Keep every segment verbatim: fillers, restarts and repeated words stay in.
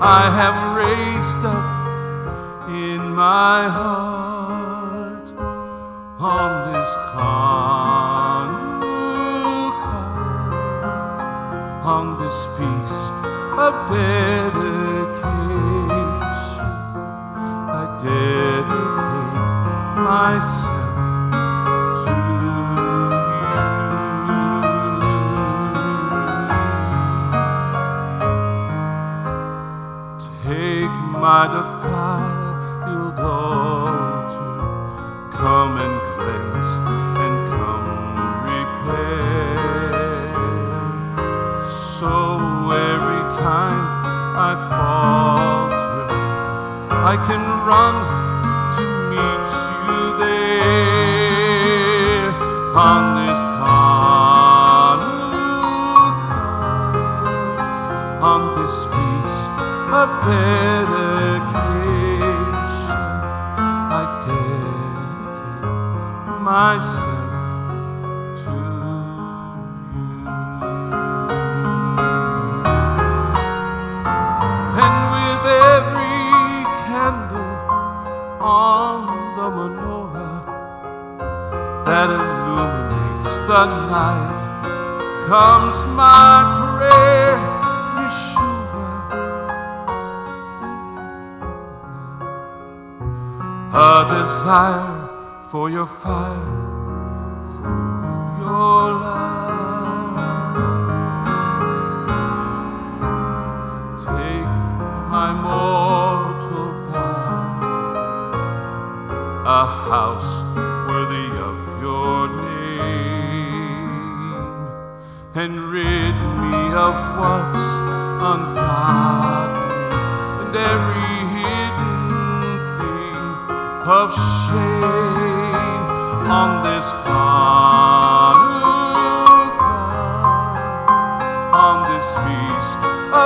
I have raised up in my heart on this Hanukkah, on this feast of dedication. I dedicate myself to you. Take my defiled altar, come and cleanse and come repair. So every time I falter, I can run to meet you there on this Hanukkah, on this feast of dedication. I dedicate myself to you. And with every candle on the menorah that illuminates the night comes my prayer, Yeshua. A desire for your fire, for your light. Take my mortal body, a house worthy of your name, and rid me of what's ungodly and every hidden thing of shame on this Hanukkah, on this feast of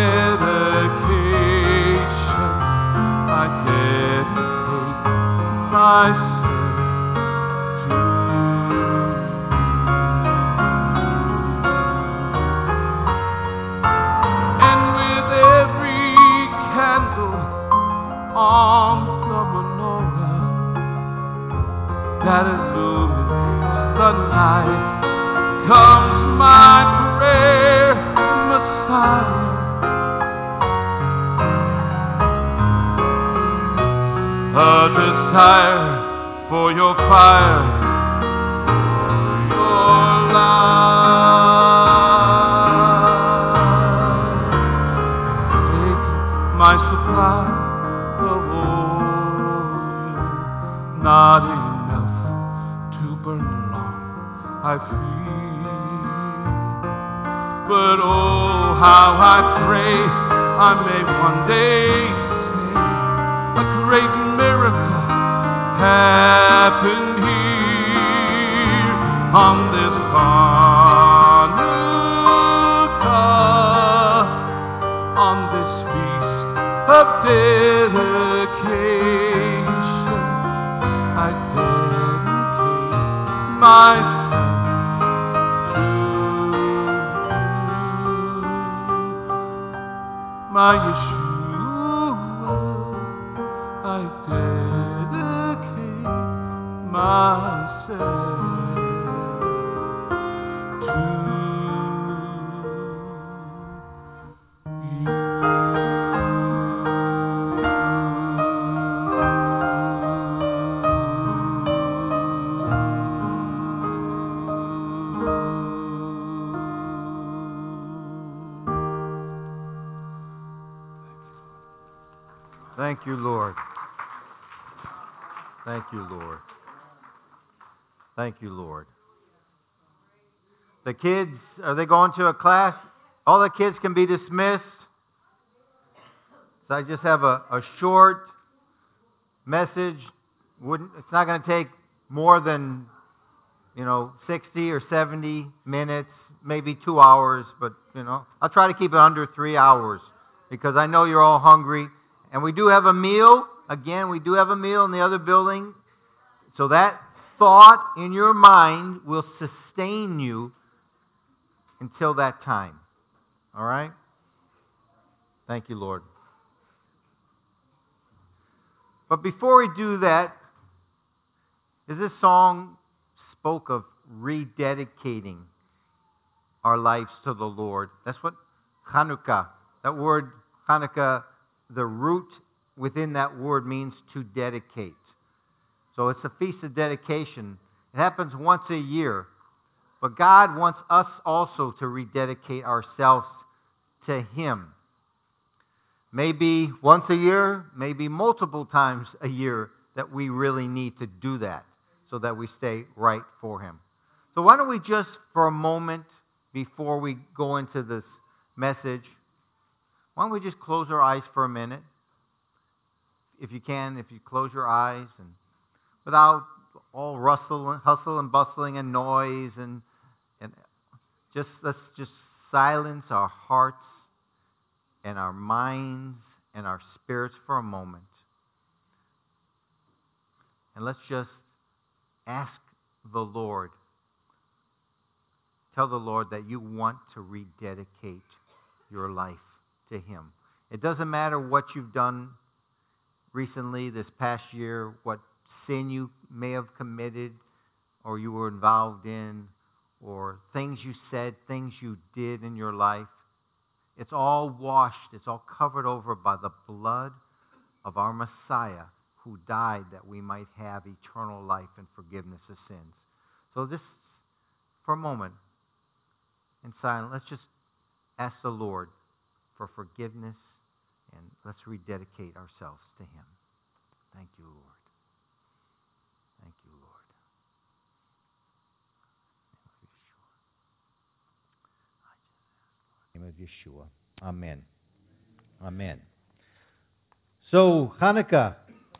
dedication. I dedicate myself to you. And with every candle on the menorah that illuminates the night comes my prayer, Messiah. A desire for your fire, for your light. Take my supply of oil, not enough to burn long, I feel. But oh, how I pray I may one day say, a great miracle happened here on this Hanukkah, on this feast of dedication. I dedicate myself to you, my Yeshua. I dedicate myself to you. Thank you, Lord. Thank you, Lord. Thank you, Lord. The kids, are they going to a class? All the kids can be dismissed. So I just have a, a short message. Wouldn't, it's not going to take more than, you know, sixty or seventy minutes, maybe two hours, but, you know, I'll try to keep it under three hours because I know you're all hungry. And we do have a meal. Again, we do have a meal in the other building. So that thought in your mind will sustain you until that time. All right? Thank you, Lord. But before we do that, is this song spoke of rededicating our lives to the Lord. That's what Hanukkah, that word Hanukkah, the root within that word means to dedicate. So it's a feast of dedication. It happens once a year. But God wants us also to rededicate ourselves to Him. Maybe once a year, maybe multiple times a year that we really need to do that so that we stay right for Him. So why don't we just, for a moment, before we go into this message, why don't we just close our eyes for a minute? If you can, if you close your eyes, and without all rustle, hustle and bustling and noise, and and just let's just silence our hearts and our minds and our spirits for a moment. And let's just ask the Lord. Tell the Lord that you want to rededicate your life to Him. It doesn't matter what you've done recently, this past year, what sin you may have committed or you were involved in, or things you said, things you did in your life. It's all washed, it's all covered over by the blood of our Messiah who died that we might have eternal life and forgiveness of sins. So just for a moment, in silence, let's just ask the Lord for forgiveness, and let's rededicate ourselves to Him. Thank you, Lord. Thank you, Lord. In the name of Yeshua. Amen. Amen. So, Hanukkah,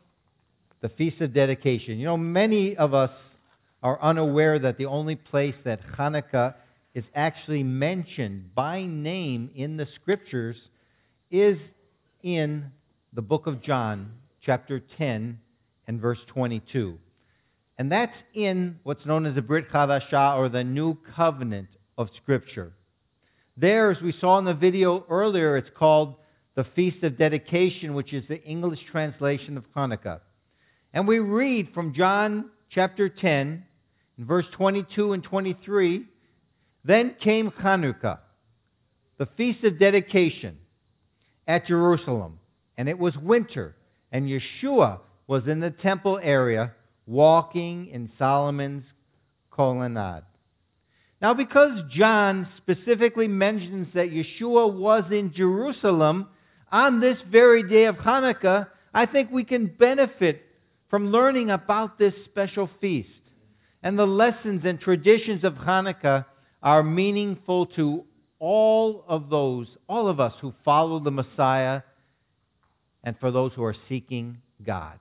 the Feast of Dedication. You know, many of us are unaware that the only place that Hanukkah is actually mentioned by name in the Scriptures is in the book of John, chapter ten and verse twenty-two. And that's in what's known as the Brit Chadashah, or the New Covenant of Scripture. There, as we saw in the video earlier, it's called the Feast of Dedication, which is the English translation of Hanukkah. And we read from John chapter ten, in verse twenty-two and twenty-three, "Then came Hanukkah, the Feast of Dedication, at Jerusalem, and it was winter, and Yeshua was in the temple area, walking in Solomon's colonnade." Now, because John specifically mentions that Yeshua was in Jerusalem on this very day of Hanukkah, I think we can benefit from learning about this special feast. And the lessons and traditions of Hanukkah are meaningful to all of those, all of us who follow the Messiah, and for those who are seeking God.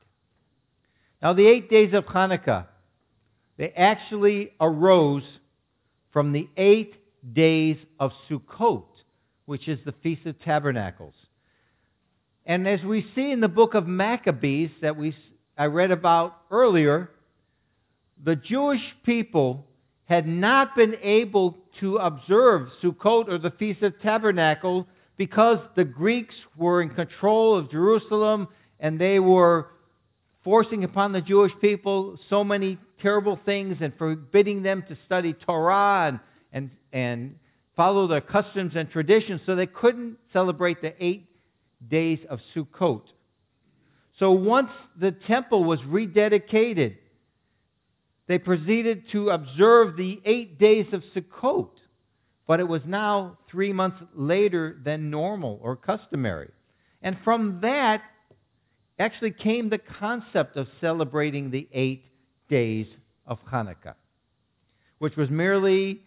Now, the eight days of Hanukkah, they actually arose from the eight days of Sukkot, which is the Feast of Tabernacles. And as we see in the book of Maccabees that we I read about earlier, the Jewish people had not been able to observe Sukkot, or the Feast of Tabernacles, because the Greeks were in control of Jerusalem and they were forcing upon the Jewish people so many terrible things and forbidding them to study Torah and, and, and follow their customs and traditions, so they couldn't celebrate the eight days of Sukkot. So once the temple was rededicated, they proceeded to observe the eight days of Sukkot, but it was now three months later than normal or customary. And from that actually came the concept of celebrating the eight days of Hanukkah, which was merely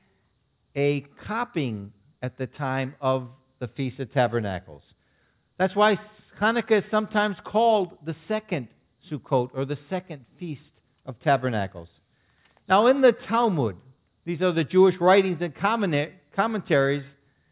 a copying at the time of the Feast of Tabernacles. That's why Hanukkah is sometimes called the second Sukkot, or the second Feast of Tabernacles. Now, in the Talmud, these are the Jewish writings and commentaries,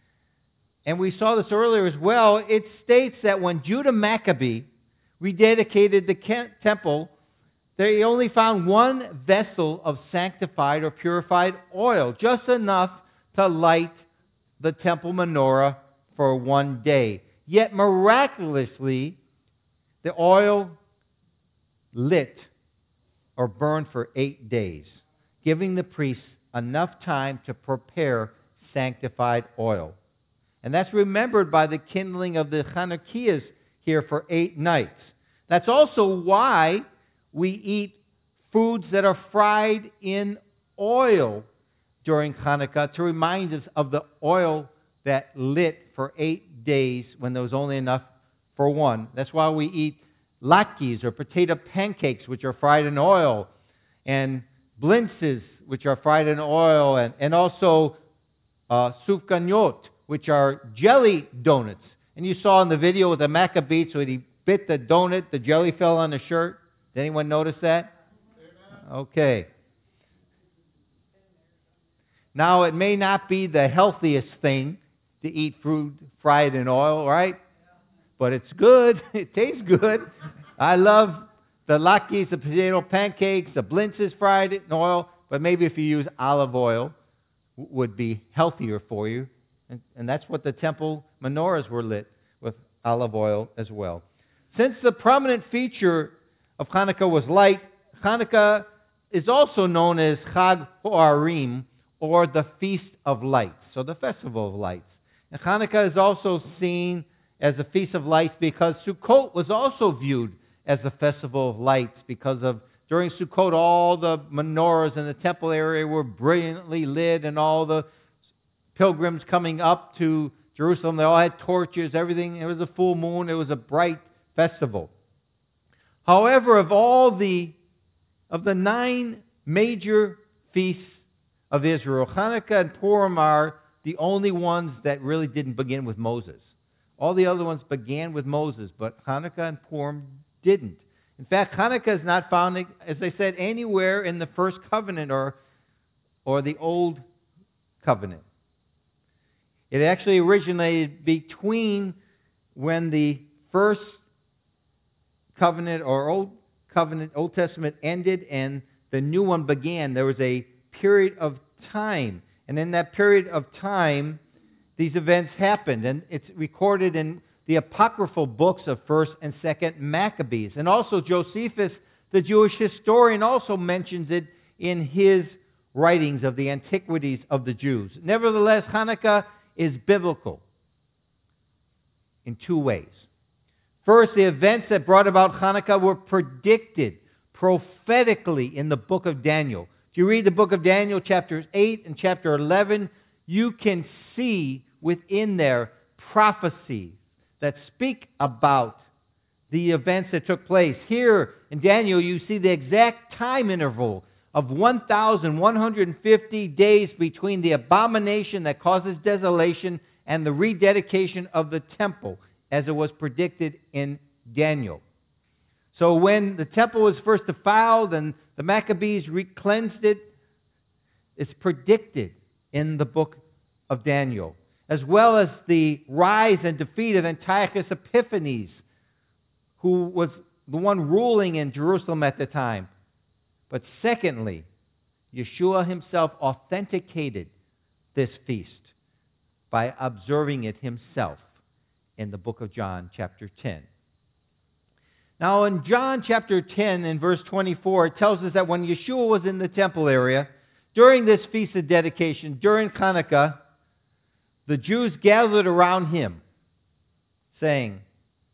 and we saw this earlier as well, it states that when Judah Maccabee rededicated the temple, they only found one vessel of sanctified or purified oil, just enough to light the temple menorah for one day. Yet miraculously, the oil lit or burned for eight days, giving the priests enough time to prepare sanctified oil. And that's remembered by the kindling of the Chanukias here for eight nights. That's also why we eat foods that are fried in oil during Hanukkah to remind us of the oil that lit for eight days when there was only enough for one. That's why we eat latkes or potato pancakes, which are fried in oil, and blintzes, which are fried in oil, and, and also uh, sufganiyot, which are jelly donuts. And you saw in the video with the Maccabees, when he bit the donut, the jelly fell on the shirt. Did anyone notice that? Okay. Now, it may not be the healthiest thing to eat food fried in oil, right? But it's good. It tastes good. I love the latkes, the potato pancakes, the blintzes fried in oil. But maybe if you use olive oil, would be healthier for you. And, and that's what the temple menorahs were lit with olive oil as well. Since the prominent feature of Hanukkah was light, Hanukkah is also known as Chag Ha'arim, or the Feast of Lights, so the Festival of Lights. And Hanukkah is also seen as the Feast of Lights because Sukkot was also viewed as the Festival of Lights because of, during Sukkot, all the menorahs in the temple area were brilliantly lit, and all the pilgrims coming up to Jerusalem, they all had torches, everything. It was a full moon. It was a bright festival. However, of all the, of the nine major feasts of Israel, Hanukkah and Purim are the only ones that really didn't begin with Moses. All the other ones began with Moses, but Hanukkah and Purim didn't. In fact, Hanukkah is not found, as I said, anywhere in the First Covenant or, or the Old Covenant. It actually originated between when the First Covenant or Old Covenant, Old Testament ended and the new one began. There was a period of time. And in that period of time, these events happened. And it's recorded in the apocryphal books of First and Second Maccabees. And also Josephus, the Jewish historian, also mentions it in his writings of the antiquities of the Jews. Nevertheless, Hanukkah is biblical in two ways. First, the events that brought about Hanukkah were predicted prophetically in the book of Daniel. If you read the book of Daniel, chapters eight and chapter eleven, you can see within there prophecies that speak about the events that took place. Here in Daniel, you see the exact time interval of one thousand one hundred fifty days between the abomination that causes desolation and the rededication of the temple, as it was predicted in Daniel. So when the temple was first defiled and the Maccabees re-cleansed it, it's predicted in the book of Daniel, as well as the rise and defeat of Antiochus Epiphanes, who was the one ruling in Jerusalem at the time. But secondly, Yeshua himself authenticated this feast by observing it himself in the book of John, chapter ten. Now, in John chapter ten, in verse twenty-four, it tells us that when Yeshua was in the temple area, during this feast of dedication, during Hanukkah, the Jews gathered around him, saying,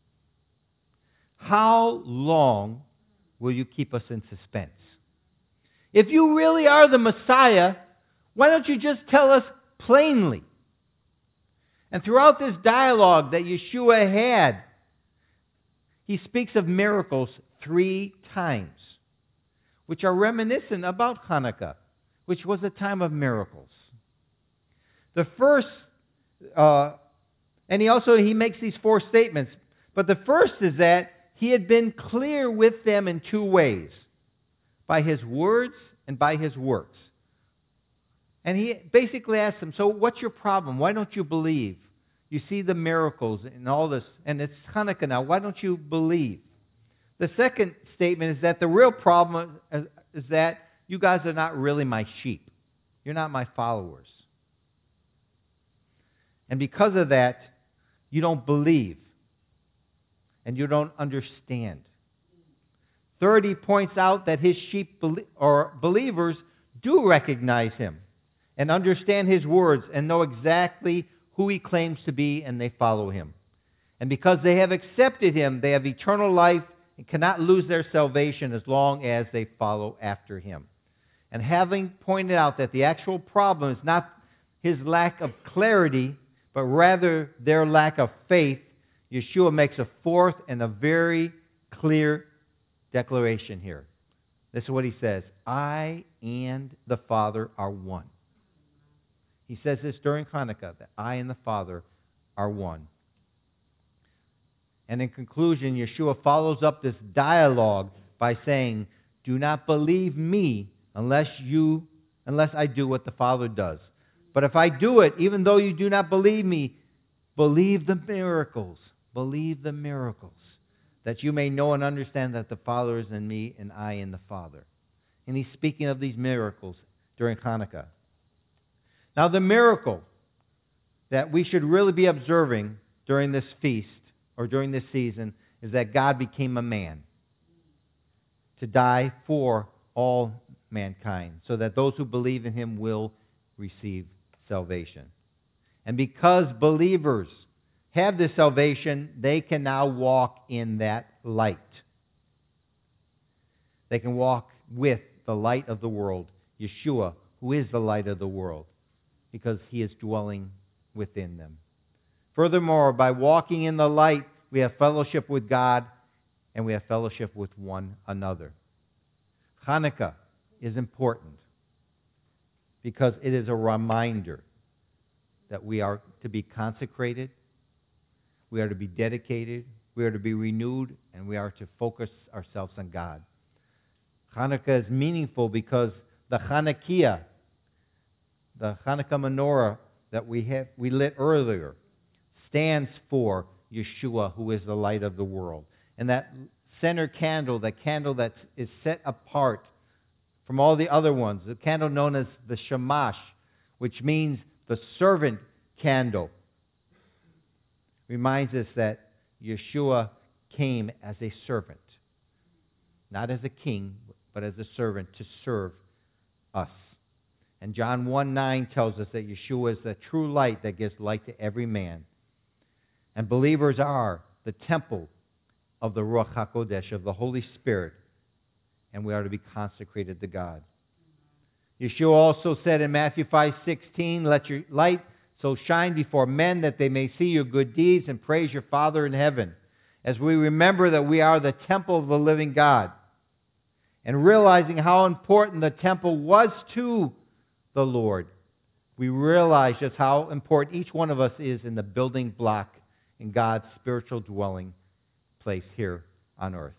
"How long will you keep us in suspense? If you really are the Messiah, why don't you just tell us plainly?" And throughout this dialogue that Yeshua had, he speaks of miracles three times, which are reminiscent about Hanukkah, which was a time of miracles. The first, uh, and he also he makes these four statements, but the first is that he had been clear with them in two ways, by his words and by his works. And he basically asked them, so what's your problem? Why don't you believe? You see the miracles and all this, and it's Hanukkah now. Why don't you believe? The second statement is that the real problem is, is that you guys are not really my sheep. You're not my followers. And because of that, you don't believe. And you don't understand. Third, he points out that his sheep or believers do recognize him and understand his words and know exactly who he claims to be, and they follow him. And because they have accepted him, they have eternal life and cannot lose their salvation as long as they follow after him. And having pointed out that the actual problem is not his lack of clarity, but rather their lack of faith, Yeshua makes a fourth and a very clear declaration here. This is what he says: I and the Father are one. He says this during Hanukkah, that I and the Father are one. And in conclusion, Yeshua follows up this dialogue by saying, do not believe me unless you, unless I do what the Father does. But if I do it, even though you do not believe me, believe the miracles. Believe the miracles, that you may know and understand that the Father is in me and I in the Father. And he's speaking of these miracles during Hanukkah. Now, the miracle that we should really be observing during this feast or during this season is that God became a man to die for all mankind, so that those who believe in him will receive salvation. And because believers have this salvation, they can now walk in that light. They can walk with the light of the world, Yeshua, who is the light of the world, because he is dwelling within them. Furthermore, by walking in the light, we have fellowship with God and we have fellowship with one another. Hanukkah is important because it is a reminder that we are to be consecrated, we are to be dedicated, we are to be renewed, and we are to focus ourselves on God. Hanukkah is meaningful because the Hanukkah, the Hanukkah menorah that we have we lit earlier, stands for Yeshua, who is the light of the world. And that center candle, that candle that is set apart from all the other ones, the candle known as the Shamash, which means the servant candle, reminds us that Yeshua came as a servant, not as a king, but as a servant to serve us. And John one nine tells us that Yeshua is the true light that gives light to every man. And believers are the temple of the Ruach HaKodesh, of the Holy Spirit, and we are to be consecrated to God. Yeshua also said in Matthew five sixteen, let your light so shine before men that they may see your good deeds and praise your Father in heaven. As we remember that we are the temple of the living God, and realizing how important the temple was to the Lord, we realize just how important each one of us is in the building block in God's spiritual dwelling place here on earth.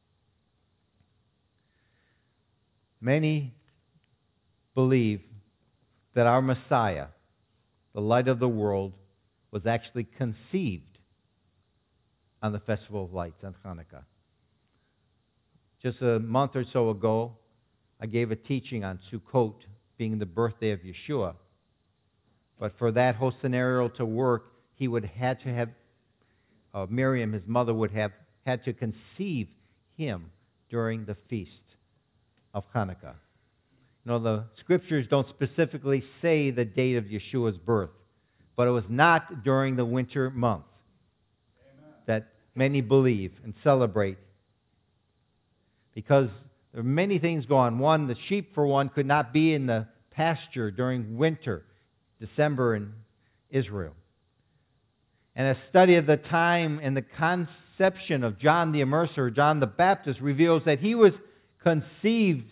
Many believe that our Messiah, the light of the world, was actually conceived on the Festival of Lights on Hanukkah. Just a month or so ago, I gave a teaching on Sukkot being the birthday of Yeshua. But for that whole scenario to work, he would have had to have, uh, Miriam, his mother, would have had to conceive him during the feast of Hanukkah. You know, the scriptures don't specifically say the date of Yeshua's birth, but it was not during the winter month. Amen. That many believe and celebrate, because there are many things going on. One, the sheep, for one, could not be in the pasture during winter, December in Israel. And a study of the time and the conception of John the Immerser, John the Baptist, reveals that he was conceived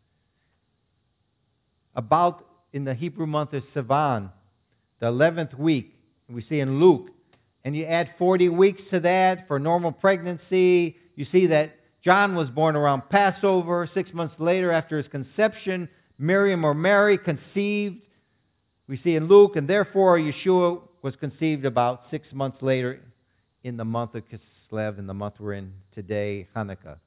about in the Hebrew month of Sivan, the eleventh week. We see in Luke. And you add forty weeks to that for normal pregnancy. You see that John was born around Passover. Six months later, after his conception, Miriam or Mary conceived. We see in Luke, and therefore Yeshua was conceived about six months later in the month of Kislev, in the month we're in today, Hanukkah.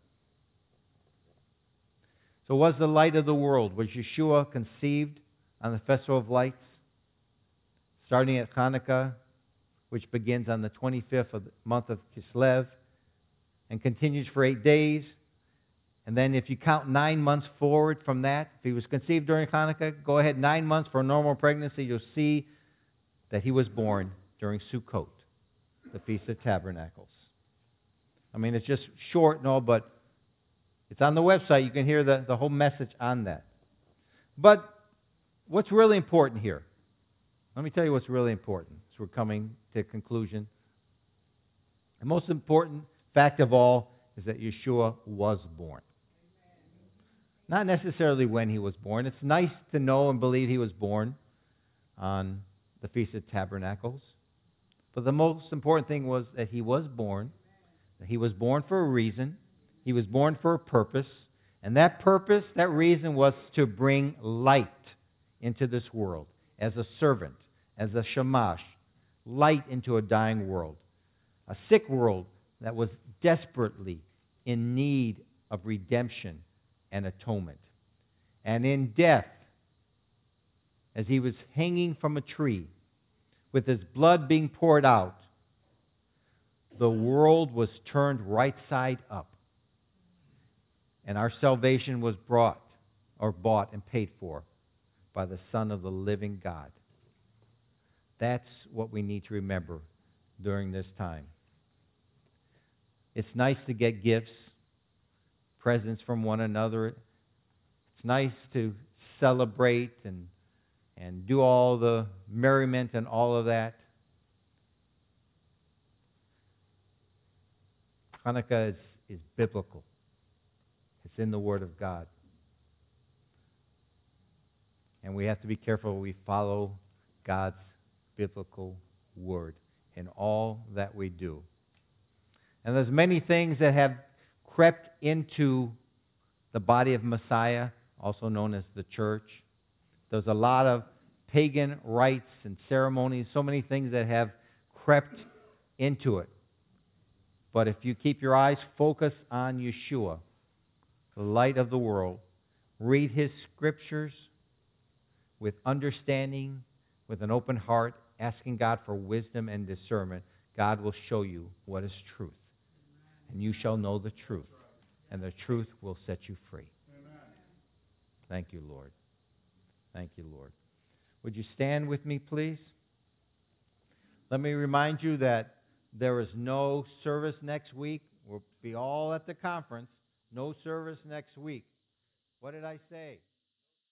So was the light of the world, was Yeshua conceived on the Festival of Lights, starting at Hanukkah, which begins on the twenty-fifth of the month of Kislev and continues for eight days. And then if you count nine months forward from that, if he was conceived during Hanukkah, go ahead nine months for a normal pregnancy, you'll see that he was born during Sukkot, the Feast of Tabernacles. I mean, it's just short and all, but it's on the website. You can hear the, the whole message on that. But what's really important here? Let me tell you what's really important as we're coming to a conclusion. The most important fact of all is that Yeshua was born. Not necessarily when he was born. It's nice to know and believe he was born on the Feast of Tabernacles. But the most important thing was that he was born. That he was born for a reason. He was born for a purpose. And that purpose, that reason was to bring light into this world as a servant, as a shamash, light into a dying world. A sick world that was desperately in need of redemption and atonement. And in death, as he was hanging from a tree, with his blood being poured out, the world was turned right side up. And our salvation was brought, or bought and paid for, by the Son of the living God. That's what we need to remember during this time. It's nice to get gifts, presents from one another. It's nice to celebrate and, and do all the merriment and all of that. Hanukkah is, is biblical. It's in the Word of God. And we have to be careful we follow God's biblical Word in all that we do. And there's many things that have crept into the body of Messiah, also known as the church. There's a lot of pagan rites and ceremonies, so many things that have crept into it. But if you keep your eyes focused on Yeshua, the light of the world, read his scriptures with understanding, with an open heart, asking God for wisdom and discernment, God will show you what is truth. And you shall know the truth, and the truth will set you free. Amen. Thank you, Lord. Thank you, Lord. Would you stand with me, please? Let me remind you that there is no service next week. We'll be all at the conference. No service next week. What did I say?